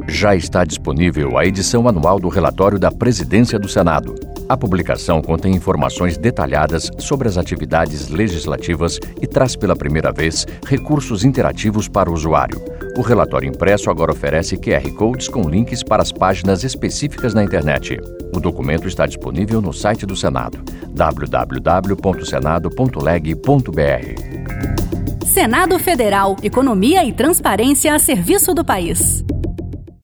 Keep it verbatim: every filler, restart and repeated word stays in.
Já está disponível a edição anual do relatório da Presidência do Senado. A publicação contém informações detalhadas sobre as atividades legislativas e traz pela primeira vez recursos interativos para o usuário. O relatório impresso agora oferece Q R Codes com links para as páginas específicas na internet. O documento está disponível no site do Senado, w w w ponto senado ponto leg ponto b r. Senado Federal, economia e transparência a serviço do país.